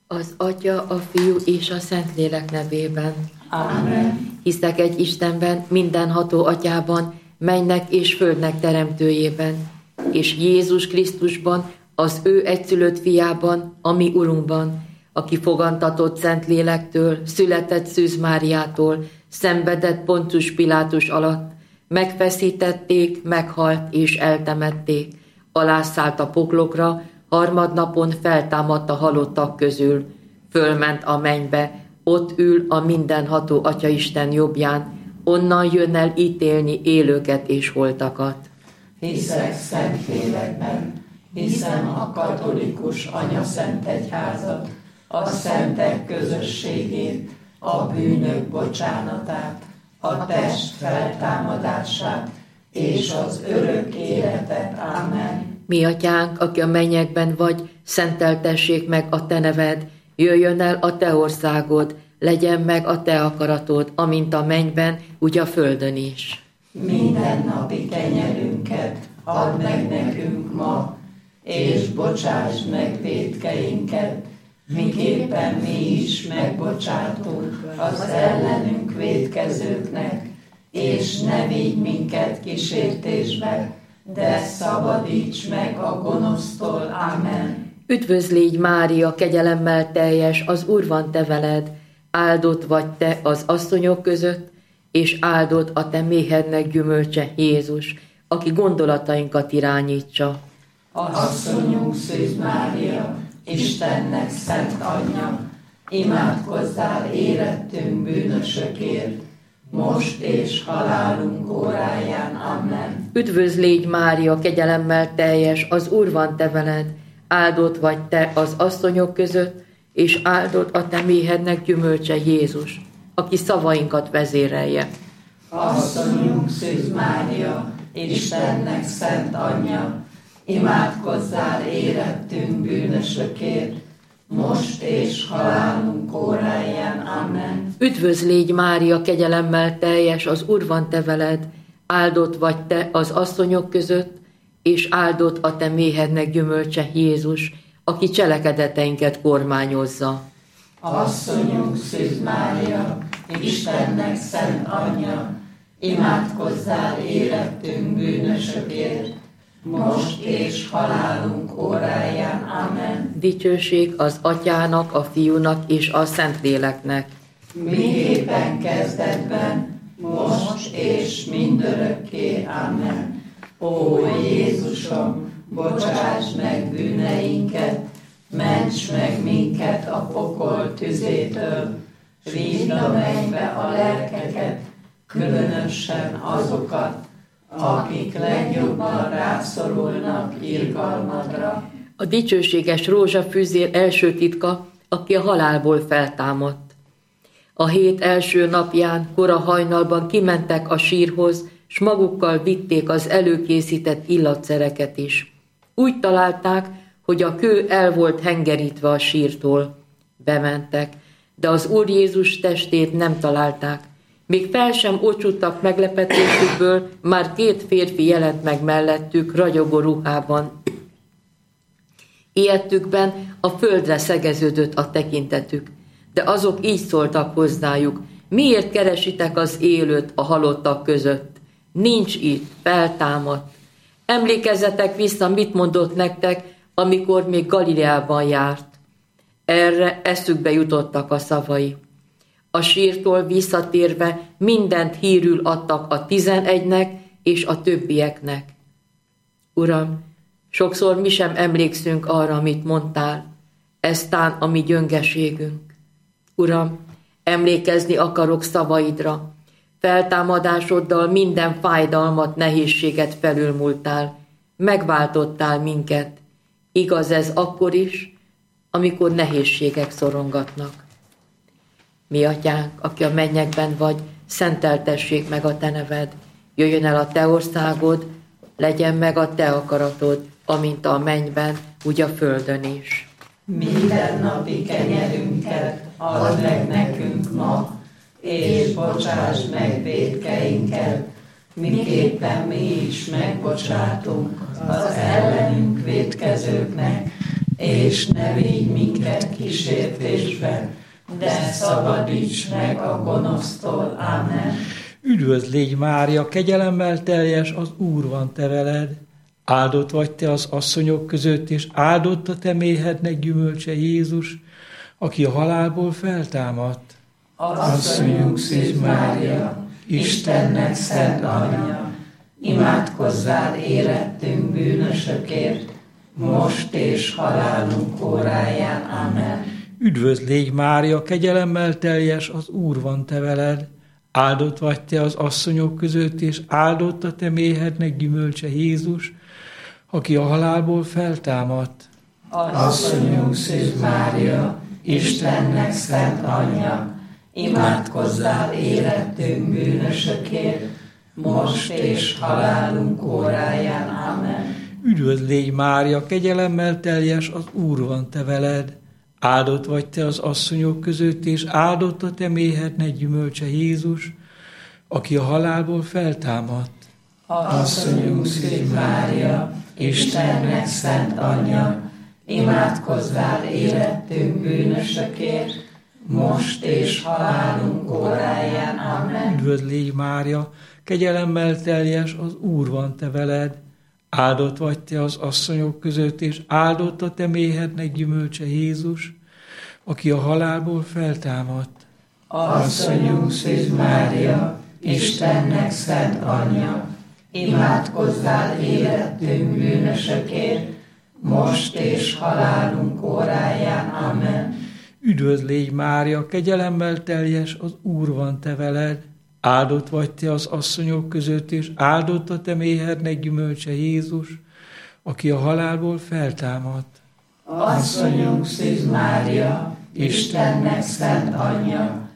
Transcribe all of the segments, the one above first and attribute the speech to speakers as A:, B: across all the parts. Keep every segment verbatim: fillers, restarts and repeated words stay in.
A: Az Atya, a Fiú és a Szentlélek nevében.
B: Amen.
A: Hiszek egy Istenben, mindenható Atyában, mennek és földnek teremtőjében, és Jézus Krisztusban, az ő egyszülött fiában, a mi Urunkban, aki fogantatott Szentlélektől, született Szűz Máriától, szenvedett Poncius Pilátus alatt, megfeszítették, meghalt és eltemették, alászállt a poklokra, harmadnapon feltámadt a halottak közül, fölment a mennybe, ott ül a mindenható Atyaisten jobbján, onnan jön el ítélni élőket és holtakat.
B: Hiszek Szentlélekben, hiszem a katolikus anyaszent egyházat, a szentek közösségét, a bűnök bocsánatát, a test feltámadását és az örök életet. Amen.
A: Mi Atyánk, aki a mennyekben vagy, szenteltessék meg a te neved, jöjjön el a te országod, legyen meg a te akaratod, amint a mennyben, úgy a földön is.
B: Minden napi kenyerünket add meg nekünk ma, és bocsásd meg vétkeinket, miképpen mi is megbocsátunk az ellenünk vétkezőknek, és ne vigy minket kísértésbe, de szabadíts meg a gonosztól. Amen.
A: Üdvözlégy Mária, kegyelemmel teljes, az Úr van te veled, áldott vagy te az asszonyok között, és áldott a te méhednek gyümölcse, Jézus, aki gondolatainkat irányítsa.
B: Asszonyunk Szűz Mária, Istennek szent anyja, imádkozzál érettünk bűnösökért, most és halálunk óráján. Amen.
A: Üdvözlégy Mária, kegyelemmel teljes, az Úr van te veled, áldott vagy te az asszonyok között, és áldott a te méhednek gyümölcse, Jézus, aki szavainkat vezérelje.
B: Asszonyunk Szűz Mária, Istennek szent anyja, imádkozzál érettünk bűnösökért, most és halálunk óráján. Amen.
A: Üdvözlégy Mária, kegyelemmel teljes, az Úr van te veled, áldott vagy te az asszonyok között, és áldott a te méhednek gyümölcse, Jézus, aki cselekedeteinket kormányozza.
B: Asszonyunk Szűz Mária, Istennek szent anyja, imádkozzál érettünk bűnösökért, most és halálunk óráján. Amen.
A: Dicsőség az Atyának, a Fiúnak és a Szentléleknek.
B: Miképpen kezdetben, most és mindörökké. Amen. Ó Jézusom, bocsáss meg bűneinket, ments meg minket a pokol tüzétől, vidd a mennybe a lelkeket, különösen azokat, akik legjobban rászorulnak irgalmadra.
A: A dicsőséges rózsafűzér első titka, aki a halálból feltámadt. A hét első napján, kora hajnalban kimentek a sírhoz, s magukkal vitték az előkészített illatszereket is. Úgy találták, hogy a kő el volt hengerítve a sírtól. Bementek, de az Úr Jézus testét nem találták. Még fel sem ocsuttak meglepetésükből, már két férfi jelent meg mellettük ragyogó ruhában. Ijedtükben a földre szegeződött a tekintetük, de azok így szóltak hozzájuk: miért keresitek az élőt a halottak között? Nincs itt, feltámadt. Emlékezzetek vissza, mit mondott nektek, amikor még Galileában járt. Erre eszükbe jutottak a szavai. A sírtól visszatérve mindent hírül adtak a tizenegynek és a többieknek. Uram, sokszor mi sem emlékszünk arra, amit mondtál, ez tán a mi gyöngeségünk. Uram, emlékezni akarok szavaidra, feltámadásoddal minden fájdalmat, nehézséget felülmúltál, megváltottál minket. Igaz ez akkor is, amikor nehézségek szorongatnak. Mi Atyánk, aki a mennyekben vagy, szenteltessék meg a te neved, jöjjön el a te országod, legyen meg a te akaratod, amint a mennyben, úgy a földön is.
B: Minden napi kenyerünket add meg nekünk ma, és bocsáss meg vétkeinket, miképpen mi is megbocsátunk az ellenünk vétkezőknek, és ne vigy minket kísértésbe, de szabadíts meg a gonosztól. Amen.
C: Üdvözl légy Mária, kegyelemmel teljes, az Úr van te veled. Áldott vagy te az asszonyok között, és áldott a te méhednek gyümölcse Jézus, aki a halálból feltámadt.
B: Asszonyunk Szűz Mária, Istennek szent anyja, imádkozzál érettünk bűnösökért, most és halálunk óráján. Amen.
C: Üdvözl légy Mária, kegyelemmel teljes, az Úr van te veled. Áldott vagy te az asszonyok között, és áldott a te méhednek gyümölcse Jézus, aki a halálból feltámadt.
B: Asszonyunk Szűz Mária, Istennek szent anyja, imádkozzál érettünk bűnösökért, most és halálunk óráján. Amen.
C: Üdvözl légy Mária, kegyelemmel teljes, az Úr van te veled. Áldott vagy te az asszonyok között, és áldott a te méhednek gyümölcse Jézus, aki a halálból feltámadt.
B: Asszonyunk Szűz Mária, Istennek szent anyja, imádkozzál érettünk bűnösökért, most és halálunk óráján. Amen.
C: Üdvözl légy Mária, kegyelemmel teljes, az Úr van te veled. Áldott vagy te az asszonyok között, és áldott a te méhednek gyümölcse Jézus, aki a halálból feltámadt.
B: Asszonyunk Szűz Mária, Istennek szent anyja, imádkozzál érettünk bűnösökért, most és halálunk óráján. Amen.
C: Üdvözl légy Mária, kegyelemmel teljes, az Úr van te veled. Áldott vagy te az asszonyok között, és áldott a te méhednek gyümölcse Jézus, aki a halálból feltámadt.
B: Asszonyunk Szűz Mária, Istennek szent anyja,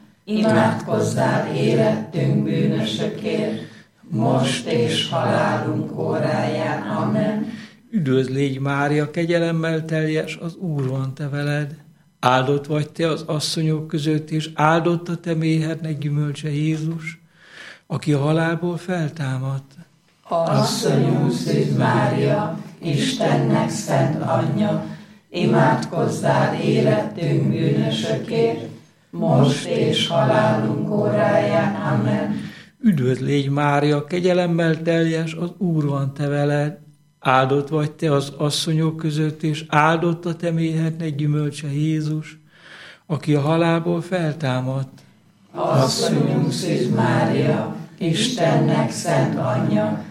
B: imádkozzál érettünk bűnösökért, most és halálunk óráján. Amen.
C: Üdvözl légy Mária, kegyelemmel teljes, az Úr van te veled. Áldott vagy te az asszonyok között, és áldott a te méhednek gyümölcse Jézus, aki a halálból feltámadt.
B: Asszonyunk Szűz Mária, Istennek szent anyja, imádkozzál érettünk bűnösökért, most és halálunk óráján. Amen.
C: Üdvözl légy Mária, kegyelemmel teljes, az Úr van te veled. Áldott vagy te az asszonyok között, és áldott a te méhednek gyümölcse Jézus, aki a halálból feltámadt.
B: Asszonyunk Szűz Mária, Istennek szent anyja,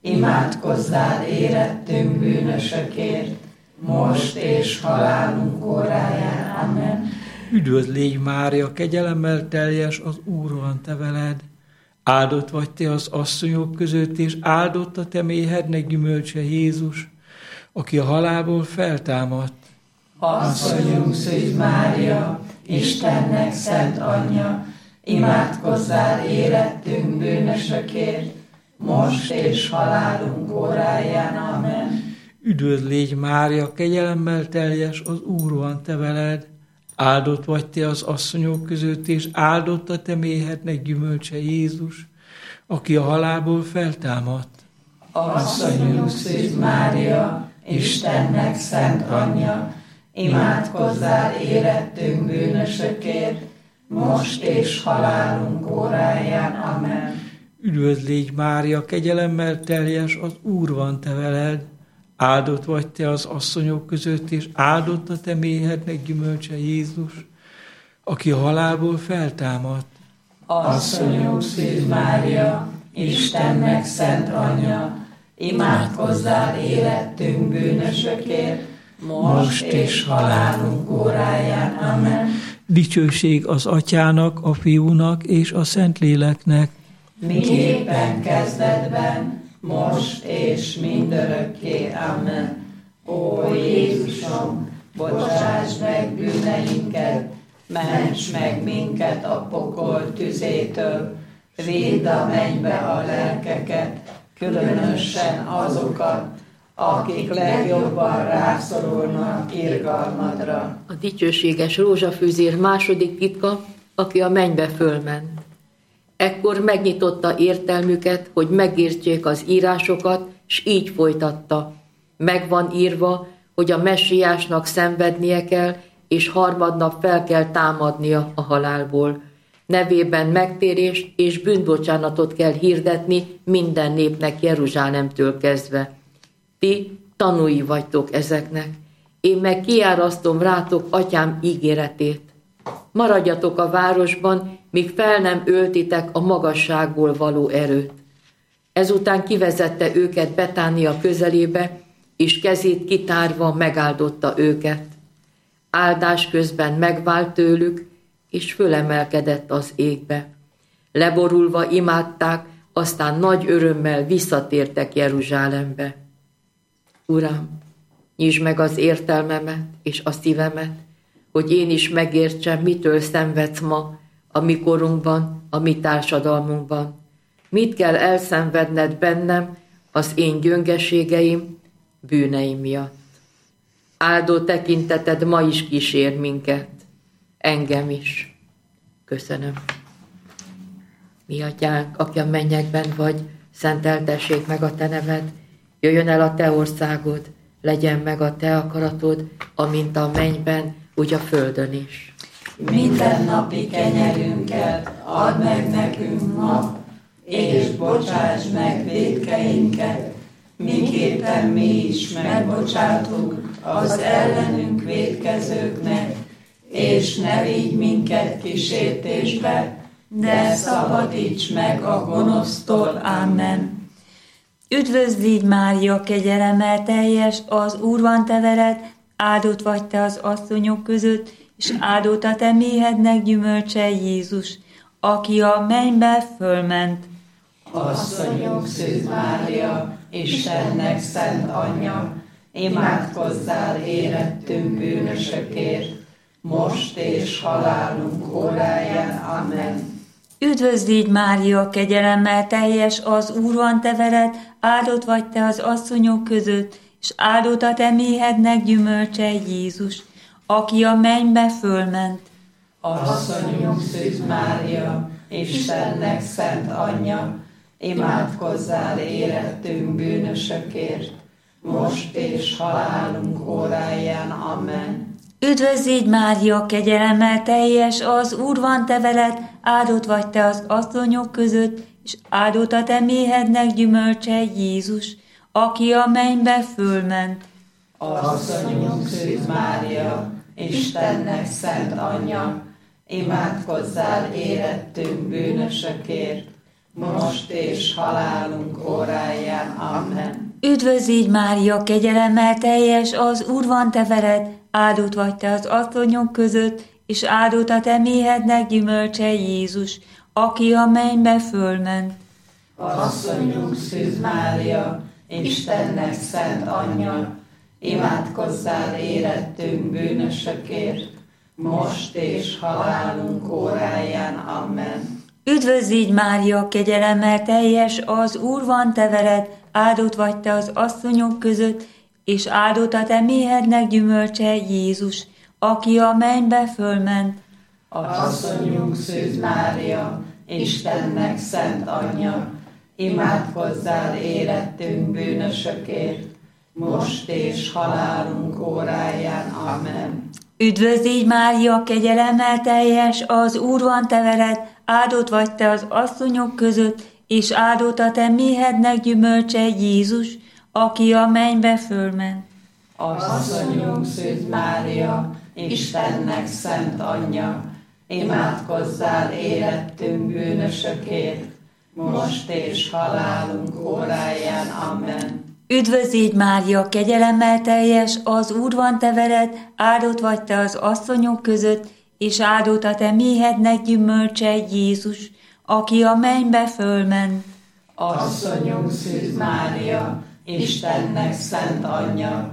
B: imádkozzál érettünk bűnösökért, most és halálunk óráján. Amen.
C: Üdvözl légy Mária, kegyelemmel teljes, az Úr van te veled. Áldott vagy te az asszonyok között, és áldott a te méhednek gyümölcse Jézus, aki a halálból feltámadt.
B: Asszonyunk Szűz Mária, Istennek szent anyja, imádkozzál érettünk bűnösökért, most és halálunk óráján. Amen.
C: Üdvözl légy Mária, kegyelemmel teljes, az Úr van te veled. Áldott vagy te az asszonyok között, és áldott a te méhednek gyümölcse Jézus, aki a halálból feltámadt.
B: Asszonyunk Szűz Mária, Istennek szent anyja, imádkozzál érettünk bűnösökért, most és halálunk óráján. Amen.
C: Üdvözl légy Mária, kegyelemmel teljes, az Úr van te veled. Áldott vagy te az asszonyok között, és áldott a te méhednek gyümölcse Jézus, aki a halálból feltámadt.
B: Asszonyunk Szűz Mária, Istennek szent anyja, imádkozzál érettünk bűnösökért, most és halálunk óráján. Amen.
C: Dicsőség az Atyának, a Fiúnak és a Szentléleknek,
B: miképpen kezdetben, most és mindörökké. Amen. Ó Jézusom, bocsáss meg bűneinket, ments meg minket a pokol tüzétől, védd a mennybe a lelkeket, különösen azokat, akik legjobban rászorulnak irgalmadra.
A: A dicsőséges rózsafűzér második titka, aki a mennybe fölment. Ekkor megnyitotta értelmüket, hogy megértsék az írásokat, s így folytatta. Meg van írva, hogy a messiásnak szenvednie kell, és harmadnap fel kell támadnia a halálból. Nevében megtérést és bűnbocsánatot kell hirdetni minden népnek Jeruzsálemtől kezdve. Ti tanúi vagytok ezeknek. Én meg kiárasztom rátok atyám ígéretét. Maradjatok a városban, míg fel nem öltitek a magasságból való erőt. Ezután kivezette őket Betánia közelébe, és kezét kitárva megáldotta őket. Áldás közben megvált tőlük, és fölemelkedett az égbe. Leborulva imádták, aztán nagy örömmel visszatértek Jeruzsálembe. Uram, nyisd meg az értelmemet és a szívemet, hogy én is megértsem, mitől szenvedsz ma, a mi korunkban, a mi társadalmunkban. Mit kell elszenvedned bennem, az én gyöngeségeim, bűneim miatt. Áldó tekinteted ma is kísér minket, engem is. Köszönöm. Mi atyánk, aki a mennyekben vagy, szenteltessék meg a te neved, jöjjön el a te országod, legyen meg a te akaratod, amint a mennyben, úgy a földön is.
B: Minden napi kenyerünket add meg nekünk ma, és bocsáss meg vétkeinket, miképpen mi is megbocsátunk az ellenünk vétkezőknek, és ne vigy minket kísértésbe, de szabadíts meg a gonosztól. Amen.
D: Üdvözlígy Mária, kegyelemmel teljes, az Úr van te veled, áldott vagy te az asszonyok között, és áldott a te méhednek gyümölcse Jézus, aki a mennybe fölment.
B: Asszonyunk Szűz Mária, Istennek szent anyja, imádkozzál érettünk bűnösökért, most és halálunk óráján. Amen.
D: Üdvözlígy Mária, kegyelemmel teljes, az Úr van te veled, áldott vagy te az asszonyok között, és áldott a te méhednek gyümölcse Jézus, aki a mennybe fölment.
B: Asszonyunk Szűz Mária, Istennek szent anyja, imádkozzál érettünk bűnösökért, most és halálunk óráján. Amen.
D: Üdvözlígy Mária, kegyelemmel teljes, az Úr van te veled, áldott vagy te az asszonyok között, és áldott a te méhednek gyümölcse Jézus, aki a mennybe fölment.
B: Asszonyunk Szűz Mária, Istennek szent anyja, imádkozzál érettünk bűnösökért, most és halálunk óráján. Amen.
D: Üdvözlígy Mária, kegyelemmel teljes, az Úr van te veled, áldott vagy te az asszonyok között, és áldott a te méhednek gyümölcse Jézus, aki a mennybe fölment.
B: Asszonyunk Szűz Mária, Istennek szent anyja, imádkozzál érettünk bűnösökért, most és halálunk óráján. Amen.
D: Üdvözlígy Mária, kegyelemmel teljes, az Úr van te veled, áldott vagy te az asszonyok között, és áldott a te méhednek gyümölcse Jézus, aki a mennybe fölment.
B: Asszonyunk Szűz Mária, Istennek szent anyja, imádkozzál érettünk bűnösökért, most és halálunk óráján. Amen.
D: Üdvözlígy Mária, kegyelemmel teljes, az Úr van te veled, áldott vagy te az asszonyok között, és áldott a te méhednek gyümölcse Jézus, aki a mennybe fölment.
B: Asszonyunk Szűz Mária, Istennek szent anyja, imádkozzál érettünk bűnösökért, most és halálunk óráján. Amen.
D: Üdvözlígy Mária, kegyelemmel teljes, az Úr van te veled, áldott vagy te az asszonyok között, és áldott a te méhednek gyümölcse Jézus, aki a mennybe fölment.
B: Asszonyunk Szűz Mária, Istennek szent anyja,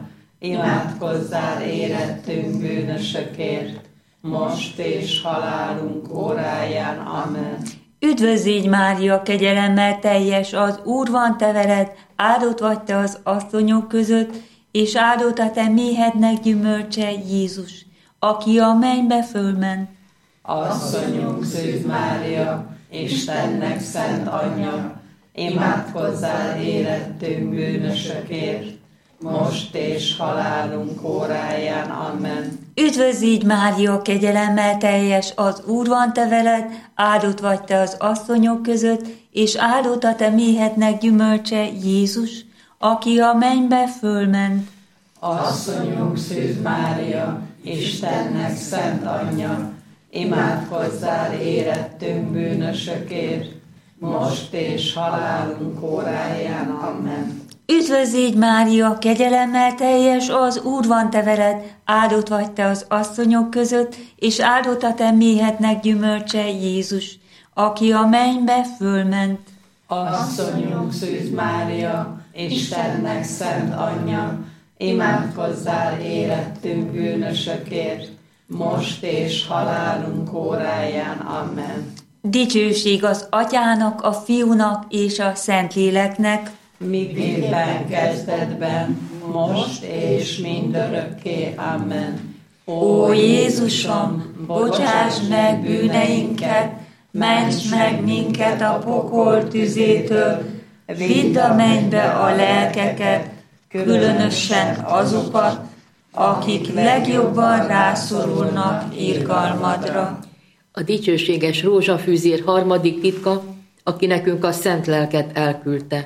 B: imádkozzál érettünk bűnösökért, most és halálunk óráján. Amen.
D: Üdvözlígy Mária, kegyelemmel teljes, az Úr van te veled, áldott vagy te az asszonyok között, és áldott a te méhednek gyümölcse Jézus, aki a mennybe fölment.
B: Asszonyunk Szűz Mária, Istennek szent anyja, imádkozzál érettünk bűnösökért, most és halálunk óráján. Amen.
D: Üdvözlj, Mária, kegyelemmel teljes, az Úr van te veled, áldott vagy te az asszonyok között, és áldott a te méhednek gyümölcse, Jézus, aki a mennybe fölment.
B: Asszonyunk Szűz Mária, Istennek szent anyja, imádkozzál érettünk bűnösökért, most és halálunk óráján. Amen.
D: Üdvözlj, Mária, kegyelemmel teljes, az Úr van te veled, áldott vagy te az asszonyok között, és áldott a te méhednek gyümölcse, Jézus, aki a mennybe fölment.
B: Asszonyunk Szűz Mária, Istennek szent anyja, imádkozzál érettünk bűnösökért, most és halálunk óráján. Amen.
D: Dicsőség az Atyának, a Fiúnak és a Szentléleknek,
B: miképpen kezdetben, most és mindörökké. Amen.
D: Ó Jézusom, bocsáss meg bűneinket, ments meg minket a pokol tüzétől, vidd a mennybe a lelkeket, különösen azokat, akik legjobban rászorulnak irgalmadra.
A: A dicsőséges rózsafűzér harmadik titka, aki nekünk a szent lelket elküldte.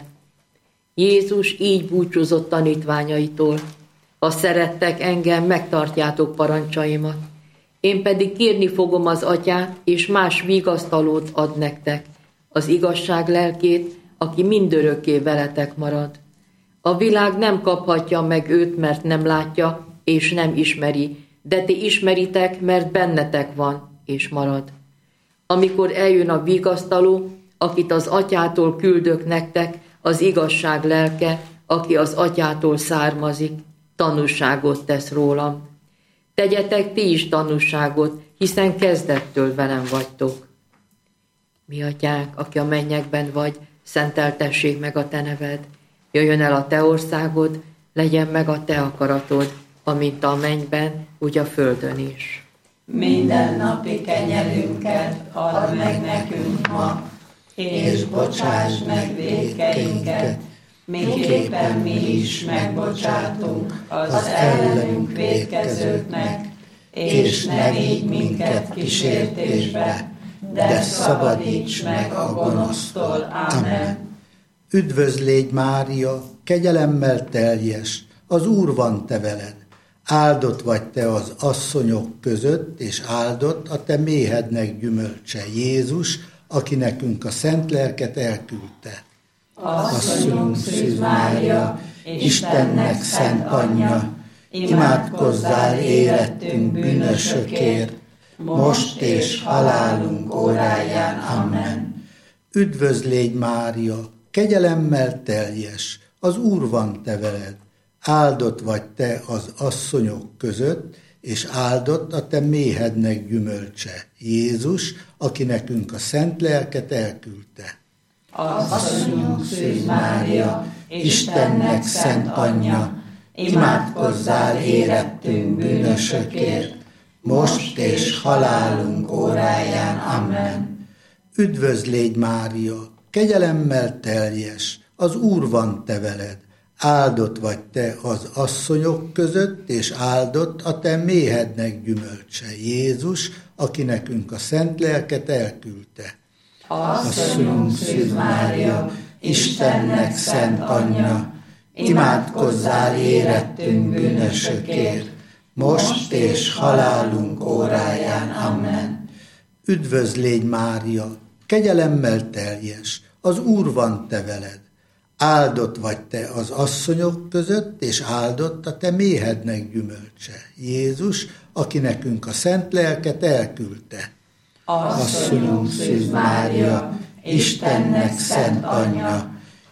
A: Jézus így búcsúzott tanítványaitól: ha szerettek engem, megtartjátok parancsaimat. Én pedig kérni fogom az Atyát, és más vigasztalót ad nektek, az igazság lelkét, aki mindörökké veletek marad. A világ nem kaphatja meg őt, mert nem látja, és nem ismeri, de ti ismeritek, mert bennetek van, és marad. Amikor eljön a vigasztaló, akit az Atyától küldök nektek, az igazság lelke, aki az Atyától származik, tanúságot tesz rólam. Tegyetek ti is tanúságot, hiszen kezdettől velem vagytok. Mi Atyánk, aki a mennyekben vagy, szenteltessék meg a te neved. Jöjjön el a te országod, legyen meg a te akaratod, amint a mennyben, úgy a földön is.
B: Minden napi kenyerünket add meg nekünk ma, és bocsáss meg vétkeinket, miképpen mi is megbocsátunk az ellenünk vétkezőknek, és ne vigy minket kísértésbe, de szabadíts meg a gonosztól. Amen.
E: Üdvözlégy, Mária, kegyelemmel teljes, az Úr van te veled. Áldott vagy te az asszonyok között, és áldott a te méhednek gyümölcse, Jézus, aki nekünk a szent lelket elküldte.
B: Asszonyunk Szűz Mária, Istennek szent anyja, imádkozzál érettünk bűnösökért, most és halálunk óráján. Amen.
E: Üdvözlégy, Mária, kegyelemmel teljes, az Úr van te veled. Áldott vagy te az asszonyok között, és áldott a te méhednek gyümölcse, Jézus, aki nekünk a szent lelket elküldte.
B: Asszonyunk Szűz Mária, Istennek szent anyja, imádkozzál érettünk bűnösökért, most és halálunk óráján. Amen.
E: Üdvözlégy, Mária, kegyelemmel teljes, az Úr van te veled. Áldott vagy te az asszonyok között, és áldott a te méhednek gyümölcse, Jézus, aki nekünk a szent lelket elküldte.
B: Asszonyunk Szűz Mária, Istennek szent anyja, imádkozzál érettünk bűnösökért, most és halálunk óráján. Amen.
E: Üdvözlégy, Mária, kegyelemmel teljes, az Úr van te veled. Áldott vagy te az asszonyok között, és áldott a te méhednek gyümölcse, Jézus, aki nekünk a szent lelket elküldte.
B: Asszonyunk Szűz Mária, Istennek szent anyja,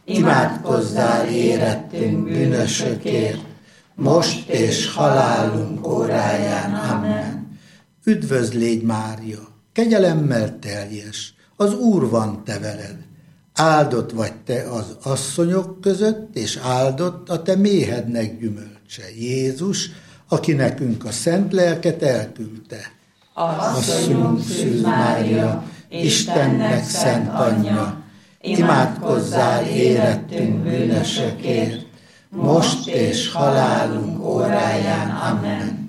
B: imádkozzál érettünk bűnösökért, most és halálunk óráján. Amen.
E: Üdvözlégy, Mária, kegyelemmel teljes, az Úr van te veled. Áldott vagy te az asszonyok között, és áldott a te méhednek gyümölcse, Jézus, aki nekünk a szent lelket elküldte.
B: Asszonyunk Szűz Mária, Istennek szent anyja, imádkozzál érettünk bűnösökért,
E: most és halálunk óráján. Amen.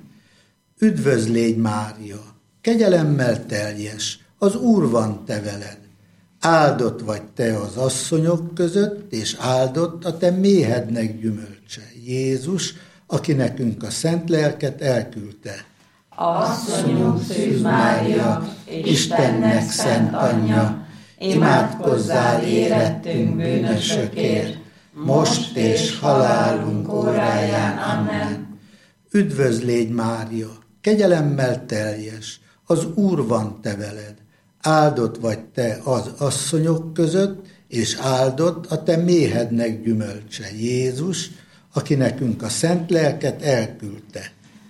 E: Üdvözl légy, Mária, kegyelemmel teljes, az Úr van te veled. Áldott vagy te az asszonyok között, és áldott a te méhednek gyümölcse, Jézus, aki nekünk a szent lelket elküldte.
B: Asszonyunk Szűz Mária, Istennek szent anyja, imádkozzál érettünk bűnösökért, most és halálunk óráján. Amen.
E: Üdvözl légy, Mária, kegyelemmel teljes, az Úr van te veled. Áldott vagy te az asszonyok között, és áldott a te méhednek gyümölcse, Jézus, aki nekünk a szent lelket elküldte.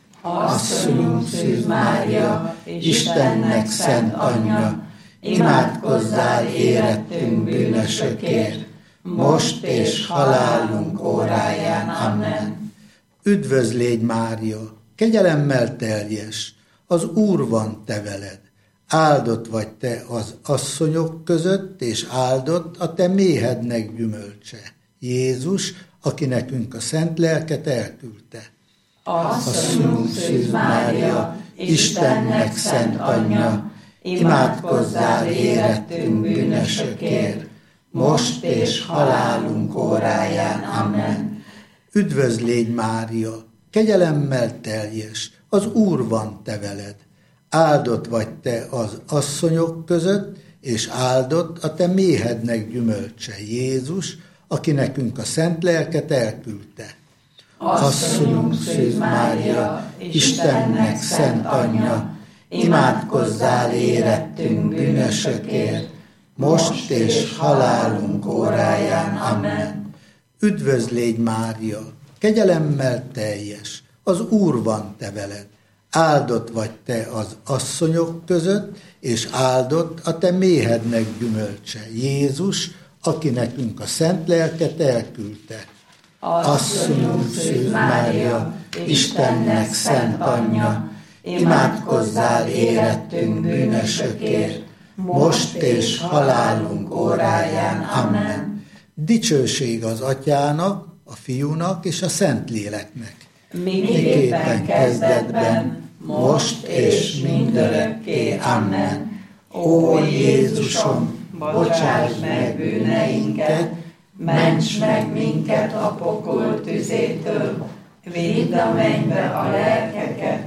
B: Asszonyunk Szűz Mária, Istennek szent anyja, imádkozzál érettünk bűnösökért, most és halálunk óráján. Amen.
E: Üdvözl légy, Mária, kegyelemmel teljes, az Úr van te veled. Áldott vagy te az asszonyok között, és áldott a te méhednek gyümölcse, Jézus, aki nekünk a szent lelket elküldte.
B: Asszonyunk Szűz Mária, Istennek szent anyja, imádkozzál érettünk bűnösökért, most és halálunk óráján. Amen.
E: Üdvözl légy, Mária, kegyelemmel teljes, az Úr van te veled. Áldott vagy te az asszonyok között, és áldott a te méhednek gyümölcse, Jézus, aki nekünk a szent lelket elküldte.
B: Asszonyunk Szűz Mária, Istennek szent anyja, imádkozzál érettünk bűnösökért, most és halálunk óráján. Amen.
E: Üdvözl légy, Mária, kegyelemmel teljes, az Úr van te veled. Áldott vagy te az asszonyok között, és áldott a te méhednek gyümölcse, Jézus, aki nekünk a szent lelket elküldte.
B: Asszonyunk Szűz Mária, Istennek szent anyja, imádkozzál érettünk bűnösökért, most és halálunk óráján. Amen.
E: Dicsőség az Atyának, a Fiúnak és a Szentléleknek.
B: Miképpen kezdetben, most és mindörökké. Amen. Ó Jézusom, bocsáss meg bűneinket, ments meg minket a pokol tüzétől, vidd a mennybe a lelkeket,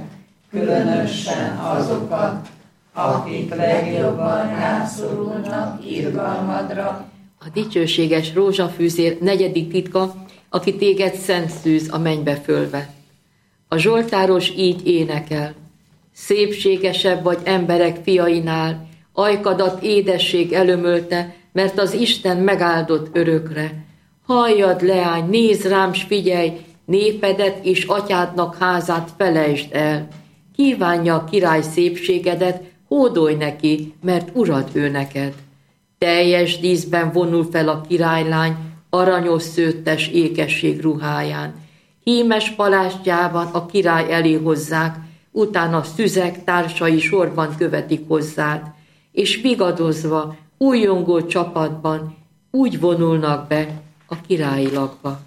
B: különösen azokat, akik legjobban rászorulnak irgalmadra.
A: A dicsőséges rózsafűzér negyedik titka, aki téged szent szűz a mennybe fölvett. A zsoltáros így énekel: szépségesebb vagy emberek fiainál, ajkadat édesség elömölte, mert az Isten megáldott örökre. Halljad, leány, nézd rám, s figyelj, népedet és atyádnak házát felejtsd el. Kívánja a király szépségedet, hódolj neki, mert urad ő neked. Teljes díszben vonul fel a királylány, aranyos szőttes ékesség ruháján. Hímes palástjában a király elé hozzák, utána szüzek társai sorban követik hozzád, és vigadozva, újjongó csapatban úgy vonulnak be a királyi lakba.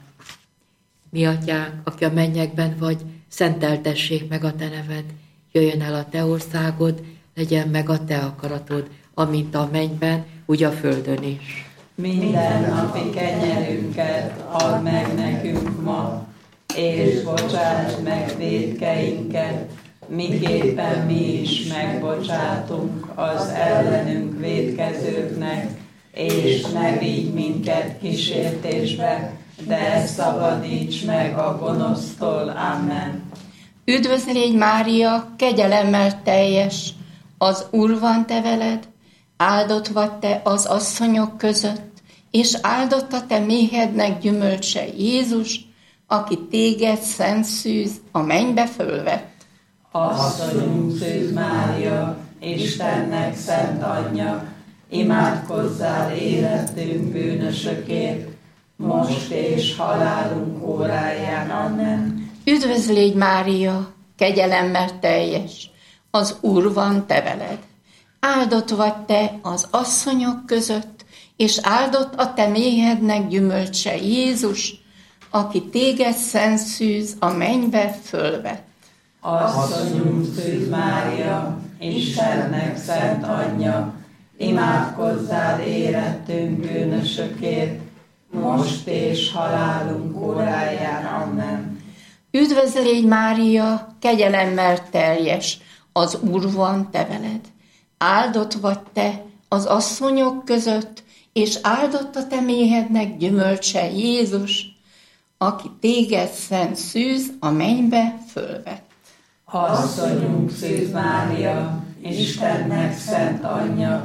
A: Mi atyánk, aki a mennyekben vagy, szenteltessék meg a te neved, jöjjön el a te országod, legyen meg a te akaratod, amint a mennyben, úgy a földön is.
B: Minden napi kenyerünket add meg nekünk ma, és bocsásd meg vétkeinket, miképpen mi is megbocsátunk az ellenünk vétkezőknek, és ne vigy minket kísértésbe, de szabadíts meg a gonosztól. Amen.
F: Üdvözl légy, Mária, kegyelemmel teljes, az Úr van te veled, áldott vagy te az asszonyok között, és áldott a te méhednek gyümölcse, Jézus, aki téged szent szűz a mennybe fölvett.
B: Asszonyunk Szűz Mária, Istennek szent anyja, imádkozzál életünk bűnösökért, most és halálunk óráján. Amen.
F: Üdvözl légy, Mária, kegyelemmel teljes, az Úr van te veled. Áldott vagy te az asszonyok között, és áldott a te méhednek gyümölcse, Jézus, aki téged szent szűz a mennybe fölvett.
B: Asszonyunk Szűz Mária, Istennek szent anyja, imádkozzál érettünk bűnösökért, most és halálunk óráján. Amen.
F: Üdvözl légy Mária, kegyelemmel teljes, az Úr van te veled. Áldott vagy te az asszonyok között, és áldott a te méhednek gyümölcse Jézus, aki téged szent szűz a mennybe fölvett.
B: Asszonyunk Szűz Mária, Istennek szent anyja,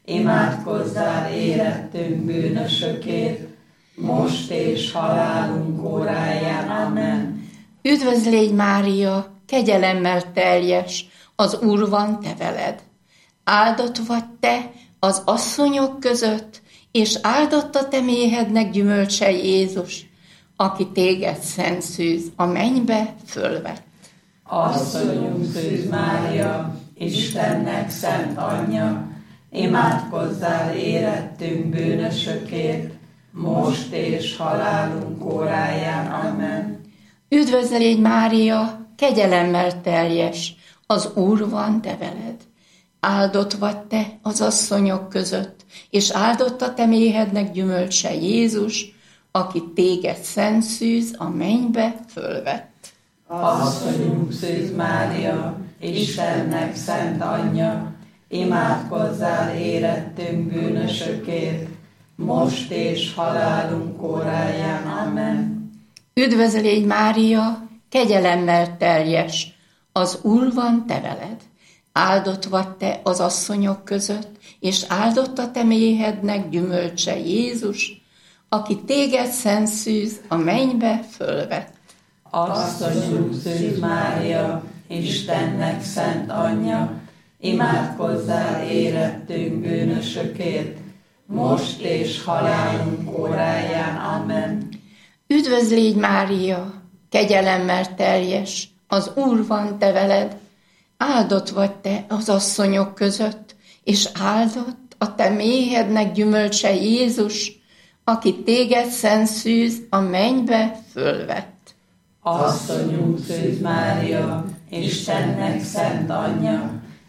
B: imádkozzál érettünk bűnösökért, most és halálunk óráján. Amen.
F: Üdvözl légy Mária, kegyelemmel teljes, az Úr van te veled. Áldott vagy te az asszonyok között, és áldott a te méhednek gyümölcse Jézus, aki téged szent szűz a mennybe fölvett.
B: Asszonyunk Szűz Mária, Istennek szent anyja, imádkozzál érettünk bűnösökért, most és halálunk óráján. Amen.
F: Üdvözl légy Mária, kegyelemmel teljes, az Úr van te veled. Áldott vagy te az asszonyok között, és áldott a te méhednek gyümölcse Jézus, aki téged szent szűz a mennybe fölvett.
B: Asszonyunk Szűz Mária, Istennek szent anyja, imádkozzál érettünk bűnösökért, most és halálunk óráján. Amen.
F: Üdvözl légy Mária, kegyelemmel teljes, az Úr van te veled. Áldott vagy te az asszonyok között, és áldott a te méhednek gyümölcse Jézus, aki téged szent szűz a mennybe fölvett.
B: Asszonyunk Szűz Mária, Istennek szent anyja, imádkozzál érettünk bűnösökért, most és halálunk óráján. Amen.
F: Üdvözl légy Mária, kegyelemmel teljes, az Úr van te veled. Áldott vagy te az asszonyok között, és áldott a te méhednek gyümölcse Jézus, aki téged szent szűz a mennybe fölvett.
B: Asszonyunk Szűz Mária, Istennek szent anyja,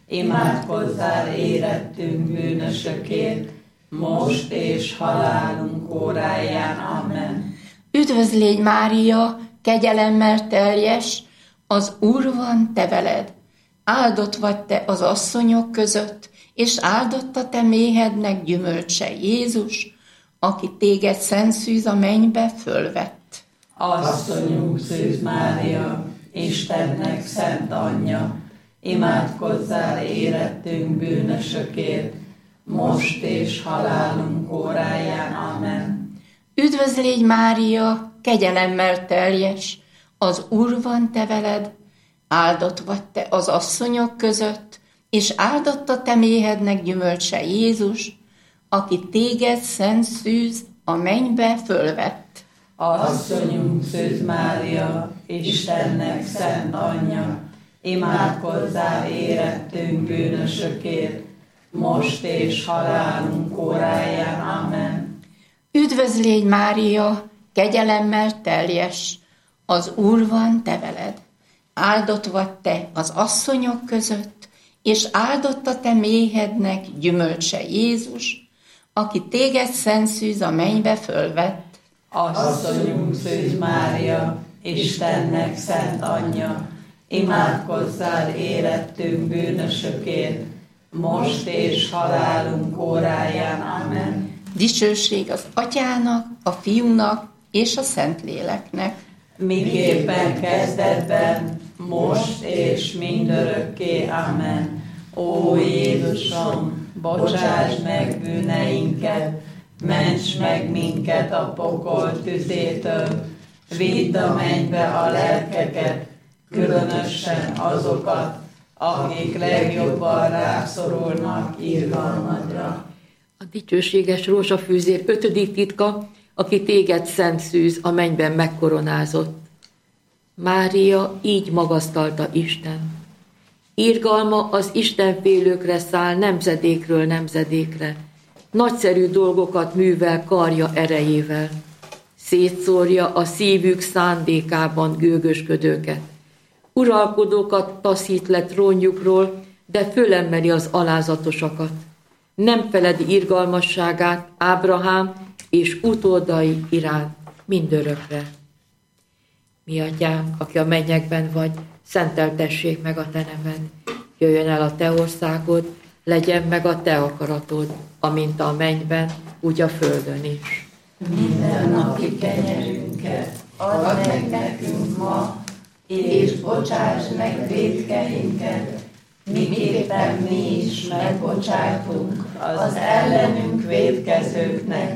B: imádkozzál érettünk bűnösökért, most és halálunk óráján. Amen.
F: Üdvözl légy Mária, kegyelemmel teljes, az Úr van te veled. Áldott vagy te az asszonyok között, és áldott a te méhednek gyümölcse Jézus, aki téged szent szűz a mennybe fölvett.
B: Asszonyunk Szűz Mária, Istennek szent anyja, imádkozzál érettünk bűnösökért, most és halálunk óráján. Amen.
F: Üdvözl légy Mária, kegyelemmel teljes, az Úr van te veled. Áldott vagy te az asszonyok között, és áldott a te méhednek gyümölcse Jézus, aki téged szent szűz a mennybe fölvett.
B: Asszonyunk Szűz Mária, Istennek szent anyja, imádkozzál érettünk bűnösökért, most és halálunk óráján. Amen.
F: Üdvözl légy Mária, kegyelemmel teljes, az Úr van te veled. Áldott vagy te az asszonyok között, és áldott a te méhednek gyümölcse Jézus, aki téged szent szűz a mennybe fölvett.
B: Asszonyunk Szűz Mária, Istennek szent anyja, imádkozzál érettünk bűnösökért, most és halálunk óráján. Amen.
F: Dicsőség az Atyának, a Fiúnak és a Szentléleknek.
B: Miképpen kezdetben, most és mindörökké. Amen. Ó Jézusom, bocsáss meg bűneinket, ments meg minket a pokol tüzétől, vidd a mennybe a lelkeket, különösen azokat, akik legjobban rászorulnak irgalmadra.
A: A dicsőséges rózsafűzér ötödik titka, aki téged szent szűz a mennyben megkoronázott. Mária így magasztalta Isten. Irgalma az istenfélőkre száll nemzedékről nemzedékre. Nagyszerű dolgokat művel karja erejével. szétszórja a szívük szándékában gőgösködőket. Uralkodókat taszít le trónjukról, de fölemeli az alázatosakat. Nem feledi irgalmasságát Ábrahám és utódai iránt mindörökre. Mi atyánk, aki a mennyekben vagy, szenteltessék meg a te neved. Jöjjön el a te országod, legyen meg a te akaratod, amint a mennyben, úgy a földön is.
B: Minden napi kenyerünket add meg nekünk ma, és bocsáss meg vétkeinket, miképpen mi is megbocsátunk az ellenünk vétkezőknek,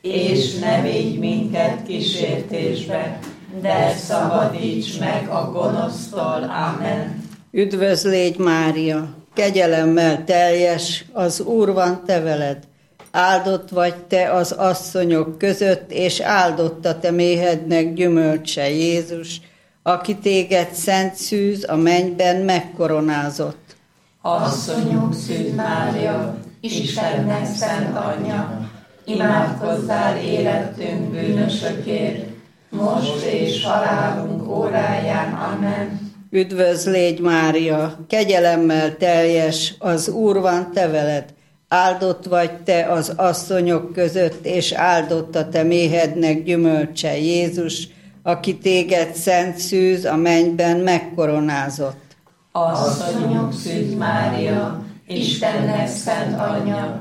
B: és ne vigy minket kísértésbe, de szabadíts meg a gonosztól. Amen.
G: Üdvözlégy Mária, kegyelemmel teljes, az Úr van te veled. Áldott vagy te az asszonyok között, és áldott a te méhednek gyümölcse Jézus, aki téged szent szűz a mennyben megkoronázott.
B: Asszonyunk Szűz Mária, Istennek szent anyja, imádkozzál érettünk bűnösökért, most és halálunk óráján. Amen.
G: Üdvözlégy Mária, kegyelemmel teljes, az Úr van te veled. Áldott vagy te az asszonyok között, és áldott a te méhednek gyümölcse Jézus, aki téged szent szűz a mennyben megkoronázott.
B: Asszonyunk Szűz Mária, Istennek szent anyja,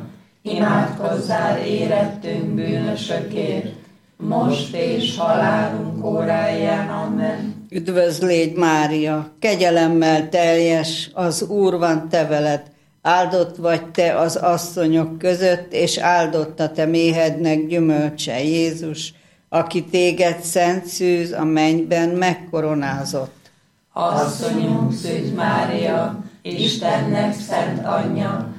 B: imádkozzál érettünk bűnösökért, most és halálunk óráján. Amen.
G: Üdvözlégy Mária, kegyelemmel teljes, az Úr van te veled. Áldott vagy te az asszonyok között, és áldott a te méhednek gyümölcse Jézus, aki téged szent szűz a mennyben megkoronázott.
B: Asszonyunk Szűz Mária, Istennek szent anyja,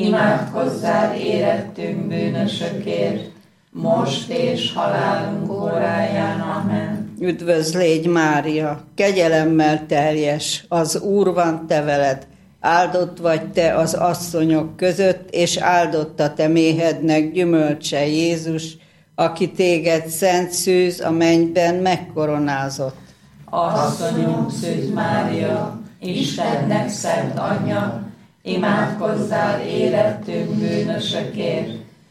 B: imádkozzál érettünk bűnösökért, most és halálunk óráján. Amen.
G: Üdvözlégy Mária, kegyelemmel teljes, az Úr van te veled. Áldott vagy te az asszonyok között, és áldott a te méhednek gyümölcse Jézus, aki téged szent szűz a mennyben megkoronázott.
B: Asszonyunk Szűz Mária, Istennek szent anyja, imádkozzál érettünk bűnösökért,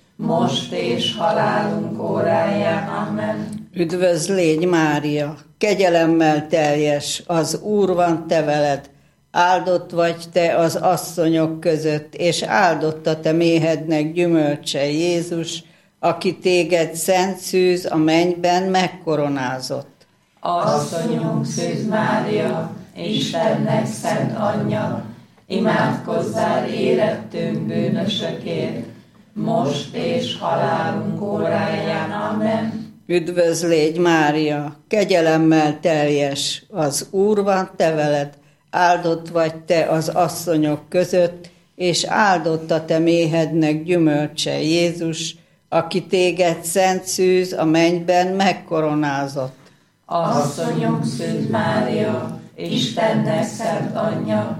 B: most és halálunk óráján. Amen.
G: Üdvözlégy Mária, kegyelemmel teljes, az Úr van te veled. Áldott vagy te az asszonyok között, és áldott a te méhednek gyümölcse Jézus, aki téged szent szűz a mennyben megkoronázott.
B: Asszonyunk Szűz Mária, Istennek szent anyja, imádkozzál érettünk bűnösökért, most és halálunk óráján. Amen.
G: Üdvözlégy Mária, kegyelemmel teljes, az Úr van te veled. Áldott vagy te az asszonyok között, és áldott a te méhednek gyümölcse Jézus, aki téged szent szűz a mennyben megkoronázott.
B: Asszonyunk Szűz Mária, Istennek szent anyja,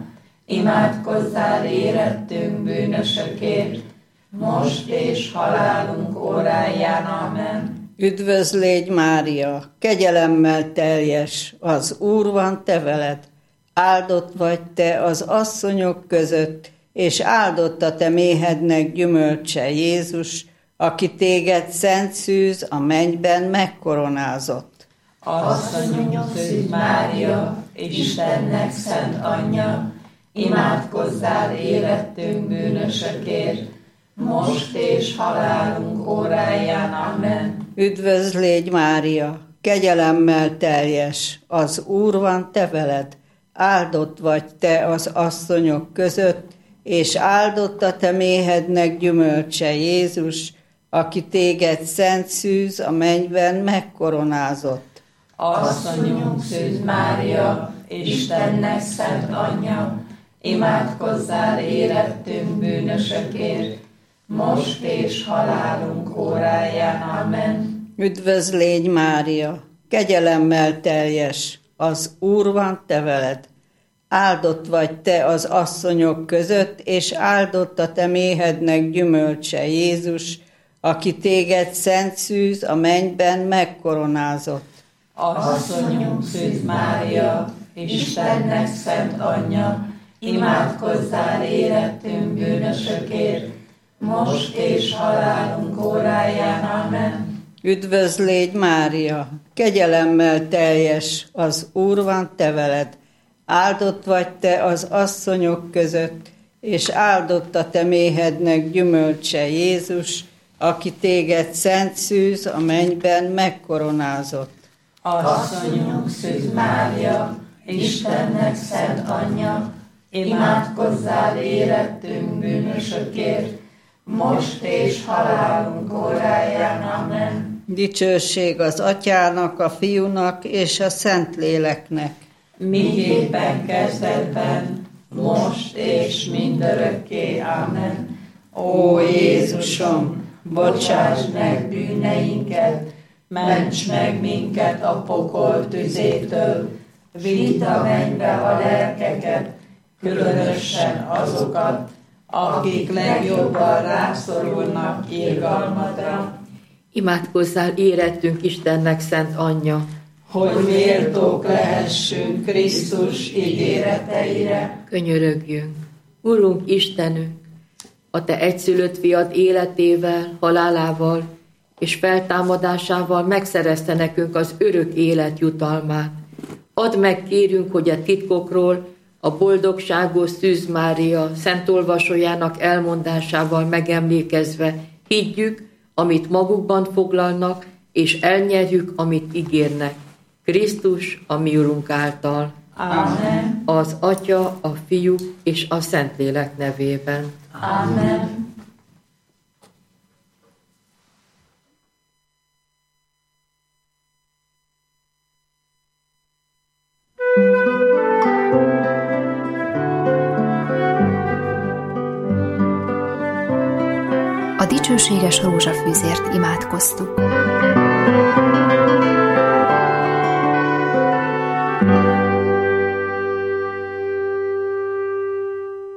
B: imádkozzál érettünk bűnösökért, most és halálunk óráján. Amen.
G: Üdvözlégy Mária, kegyelemmel teljes, az Úr van te veled. Áldott vagy te az asszonyok között, és áldott a te méhednek gyümölcse Jézus, aki téged szent szűz a mennyben megkoronázott.
B: Asszonyunk Szűz Mária, Istennek szent anyja, imádkozzál érettünk bűnösökért, most és halálunk óráján. Amen.
G: Üdvözlégy Mária, kegyelemmel teljes, az Úr van te veled. Áldott vagy te az asszonyok között, és áldott a te méhednek gyümölcse Jézus, aki téged szent szűz a mennyben megkoronázott.
B: Asszonyunk Szűz Mária, Istennek szent anyja, imádkozzál érettünk bűnösökért, most és halálunk óráján. Amen.
G: Üdvözlégy Mária, kegyelemmel teljes, az Úr van te veled. Áldott vagy te az asszonyok között, és áldott a te méhednek gyümölcse Jézus, aki téged szent szűz a mennyben megkoronázott.
B: Asszonyunk Szűz Mária, Istennek szent anyja, imádkozzál érettünk bűnösökért, most és halálunk óráján. Amen.
G: Üdvözlégy Mária, kegyelemmel teljes, az Úr van te veled, áldott vagy te az asszonyok között, és áldott a te méhednek gyümölcse Jézus, aki téged szent szűz a mennyben megkoronázott.
B: Asszonyunk Szűz Mária, Istennek szent anyja, imádkozzál érettünk bűnösökért, most és halálunk óráján. Amen.
G: Dicsőség az Atyának, a Fiúnak és a Szentléleknek.
B: Miképpen kezdetben, most és mindörökké. Amen. Ó Jézusom, bocsáss meg bűneinket, ments meg minket a pokol tüzétől, vidd a mennybe a lelkeket, különösen azokat, akik legjobban rászorulnak irgalmadra.
A: Imádkozzál érettünk Istennek szent anyja,
B: hogy méltók lehessünk Krisztus ígéreteire.
A: Könyörögjünk. Urunk Istenünk, a te egyszülött fiad életével, halálával és feltámadásával megszerezte nekünk az örök élet jutalmát. Add meg, kérünk, hogy a titkokról, a boldogságos Szűz Mária szent olvasójának elmondásával megemlékezve higgyük, amit magukban foglalnak, és elnyerjük, amit ígérnek. Krisztus, a mi Urunk által.
B: Amen.
A: Az Atya, a Fiú és a Szentlélek nevében.
B: Amen.
H: A dicsőséges rózsafűzért imádkoztuk.